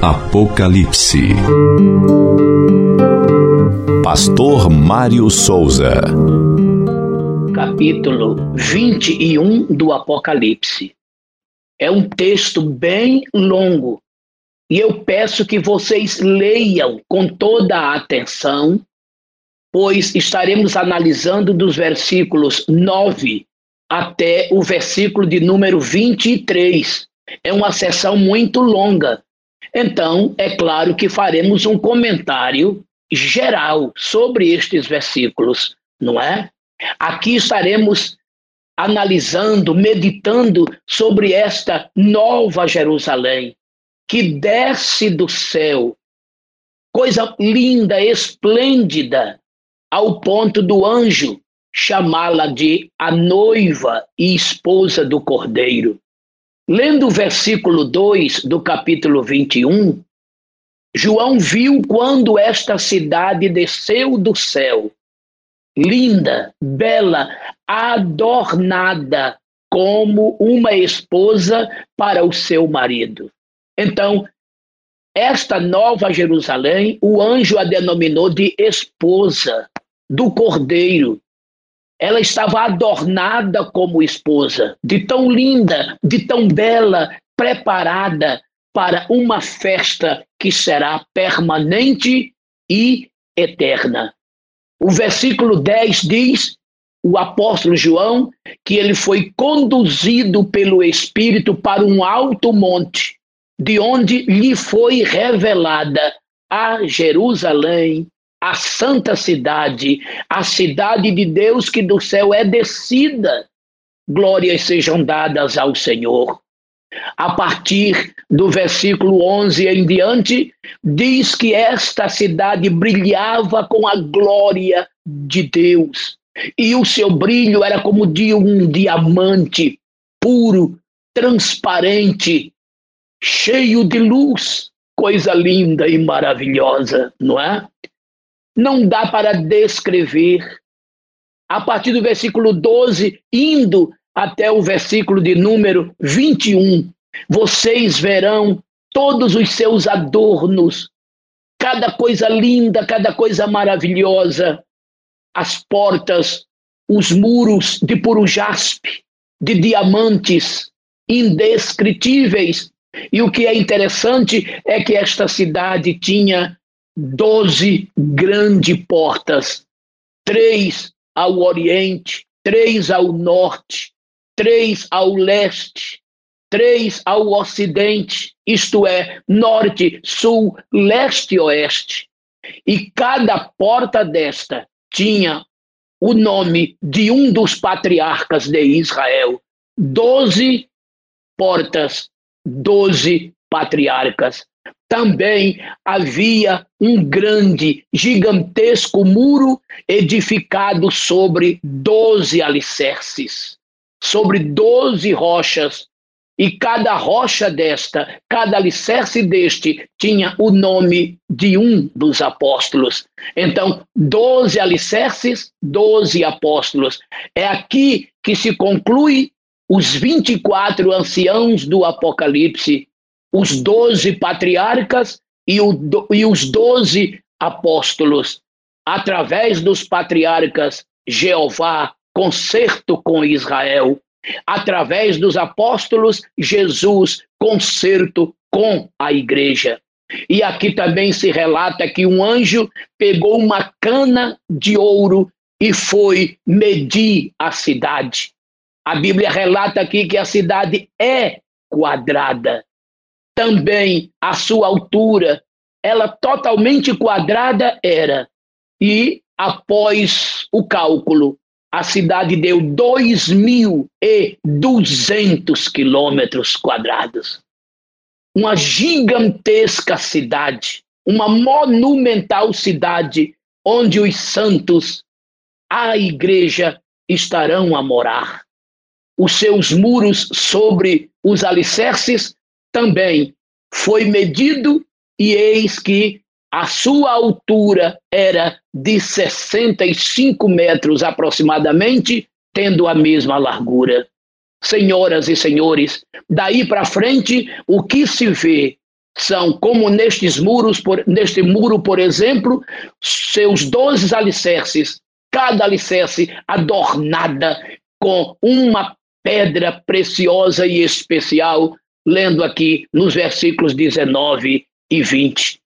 Apocalipse. Pastor Mário Souza. Capítulo 21 do Apocalipse. É um texto bem longo e eu peço que vocês leiam com toda a atenção, pois estaremos analisando dos versículos 9 até o versículo de número 23. É uma sessão muito longa. Então, é claro que faremos um comentário geral sobre estes versículos, não é? Aqui estaremos analisando, meditando sobre esta nova Jerusalém, que desce do céu, coisa linda, esplêndida, ao ponto do anjo chamá-la de a noiva e esposa do Cordeiro. Lendo o versículo 2 do capítulo 21, João viu quando esta cidade desceu do céu, linda, bela, adornada como uma esposa para o seu marido. Então, esta nova Jerusalém, o anjo a denominou de esposa do Cordeiro. Ela estava adornada como esposa, de tão linda, de tão bela, preparada para uma festa que será permanente e eterna. O versículo 10 diz, o apóstolo João, que ele foi conduzido pelo Espírito para um alto monte, de onde lhe foi revelada a Jerusalém, a santa cidade, a cidade de Deus que do céu é descida. Glórias sejam dadas ao Senhor. A partir do versículo 11 em diante, diz que esta cidade brilhava com a glória de Deus. E o seu brilho era como de um diamante puro, transparente, cheio de luz. Coisa linda e maravilhosa, não é? Não dá para descrever. A partir do versículo 12, indo até o versículo de número 21, vocês verão todos os seus adornos, cada coisa linda, cada coisa maravilhosa, as portas, os muros de puro jaspe, de diamantes indescritíveis. E o que é interessante é que esta cidade tinha 12 grandes portas, 3 ao oriente, 3 ao norte, 3 ao leste, 3 ao ocidente, isto é, norte, sul, leste e oeste. E cada porta desta tinha o nome de um dos patriarcas de Israel. 12 portas, 12 patriarcas. Também havia um grande, gigantesco muro edificado sobre 12 alicerces, sobre 12 rochas, e cada rocha desta, cada alicerce deste, tinha o nome de um dos apóstolos. Então, 12 alicerces, 12 apóstolos. É aqui que se conclui os 24 anciãos do Apocalipse, os 12 patriarcas e os 12 apóstolos. Através dos patriarcas, Jeová, concerto com Israel. Através dos apóstolos, Jesus, concerto com a igreja. E aqui também se relata que um anjo pegou uma cana de ouro e foi medir a cidade. A Bíblia relata aqui que a cidade é quadrada. Também a sua altura, ela totalmente quadrada era. E após o cálculo, a cidade deu 2.200 quilômetros quadrados. Uma gigantesca cidade, uma monumental cidade, onde os santos, a igreja, estarão a morar. Os seus muros sobre os alicerces também foi medido, e eis que a sua altura era de 65 metros aproximadamente, tendo a mesma largura. Senhoras e senhores, daí para frente, o que se vê são como neste muro, por exemplo, seus 12 alicerces, cada alicerce adornada com uma pedra preciosa e especial, lendo aqui nos versículos 19 e 20.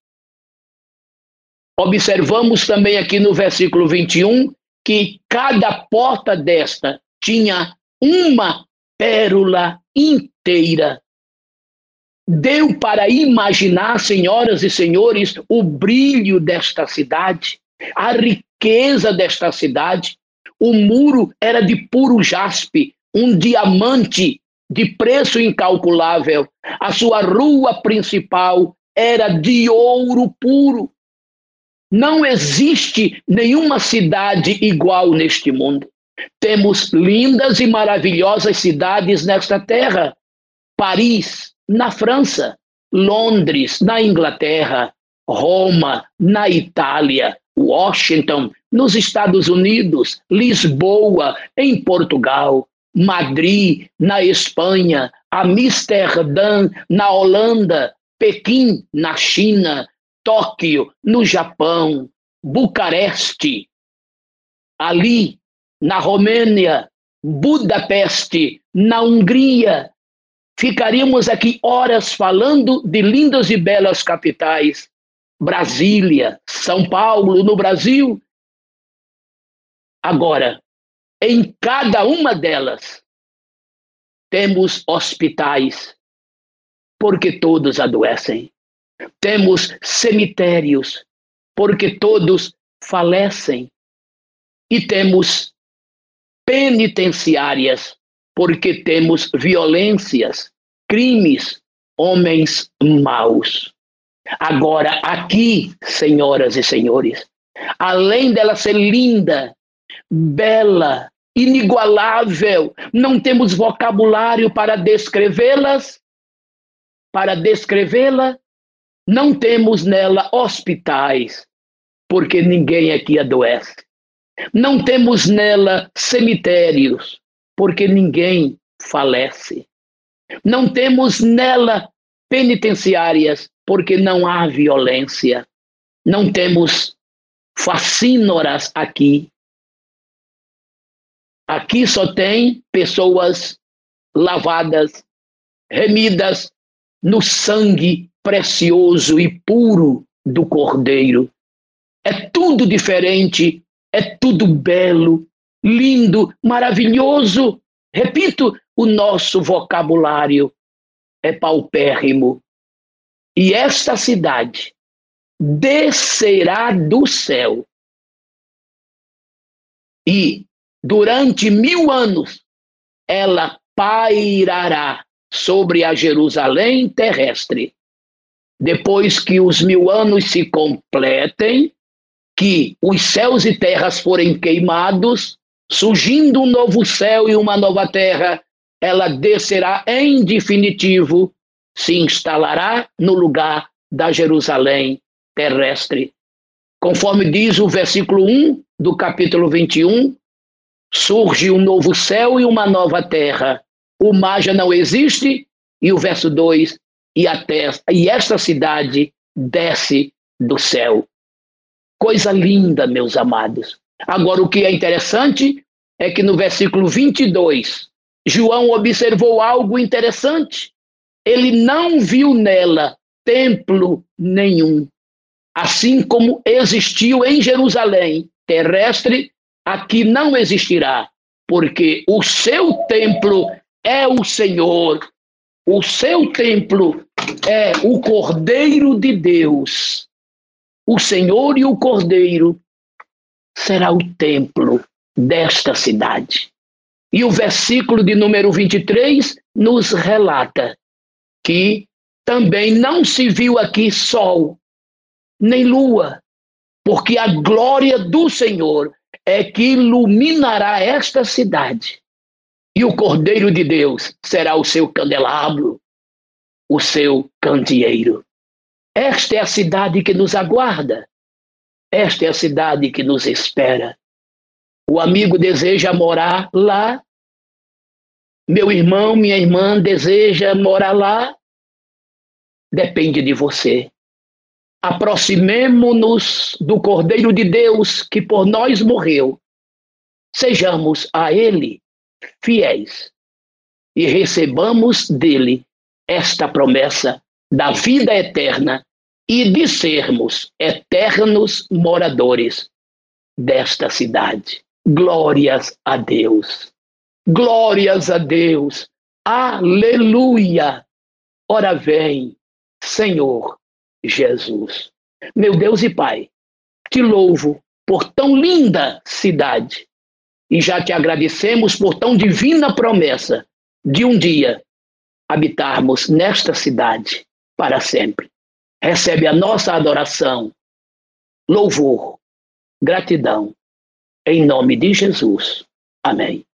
Observamos também aqui no versículo 21 que cada porta desta tinha uma pérola inteira. Deu para imaginar, senhoras e senhores, o brilho desta cidade, a riqueza desta cidade. O muro era de puro jaspe, um diamante de preço incalculável. A sua rua principal era de ouro puro. Não existe nenhuma cidade igual neste mundo. Temos lindas e maravilhosas cidades nesta terra. Paris, na França, Londres, na Inglaterra, Roma, na Itália, Washington, nos Estados Unidos, Lisboa, em Portugal, Madrid, na Espanha, Amsterdã, na Holanda, Pequim, na China, Tóquio, no Japão, Bucareste, ali, na Romênia, Budapeste, na Hungria. Ficaríamos aqui horas falando de lindas e belas capitais. Brasília, São Paulo, no Brasil. Agora, em cada uma delas, temos hospitais, porque todos adoecem. Temos cemitérios, porque todos falecem. E temos penitenciárias, porque temos violências, crimes, homens maus. Agora, aqui, senhoras e senhores, além dela ser linda, bela, inigualável, não temos vocabulário para descrevê-la, não temos nela hospitais, porque ninguém aqui adoece. Não temos nela cemitérios, porque ninguém falece. Não temos nela penitenciárias, porque não há violência. Não temos facínoras aqui. Aqui só tem pessoas lavadas, remidas no sangue precioso e puro do Cordeiro. É tudo diferente, é tudo belo, lindo, maravilhoso. Repito, o nosso vocabulário é paupérrimo. E esta cidade descerá do céu. E durante 1000 anos ela pairará sobre a Jerusalém terrestre. Depois que os 1000 anos se completem, que os céus e terras forem queimados, surgindo um novo céu e uma nova terra, ela descerá em definitivo, se instalará no lugar da Jerusalém terrestre. Conforme diz o versículo 1 do capítulo 21, surge um novo céu e uma nova terra. O mar já não existe, e o verso 2, e esta cidade desce do céu. Coisa linda, meus amados. Agora, o que é interessante é que no versículo 22, João observou algo interessante. Ele não viu nela templo nenhum. Assim como existiu em Jerusalém terrestre, aqui não existirá, porque o seu templo é o Senhor. O seu templo é o Cordeiro de Deus. O Senhor e o Cordeiro será o templo desta cidade. E o versículo de número 23 nos relata que também não se viu aqui sol, nem lua, porque a glória do Senhor é que iluminará esta cidade. E o Cordeiro de Deus será o seu candelabro, o seu candeeiro. Esta é a cidade que nos aguarda. Esta é a cidade que nos espera. O amigo deseja morar lá. Meu irmão, minha irmã deseja morar lá. depende de você. Aproximemo-nos do Cordeiro de Deus que por nós morreu. Sejamos a Ele fiéis e recebamos dele esta promessa da vida eterna e de sermos eternos moradores desta cidade. Glórias a Deus. Glórias a Deus. Aleluia. Ora vem, Senhor Jesus. Meu Deus e Pai, te louvo por tão linda cidade e já te agradecemos por tão divina promessa de um dia habitarmos nesta cidade para sempre. Recebe a nossa adoração, louvor, gratidão, em nome de Jesus. Amém.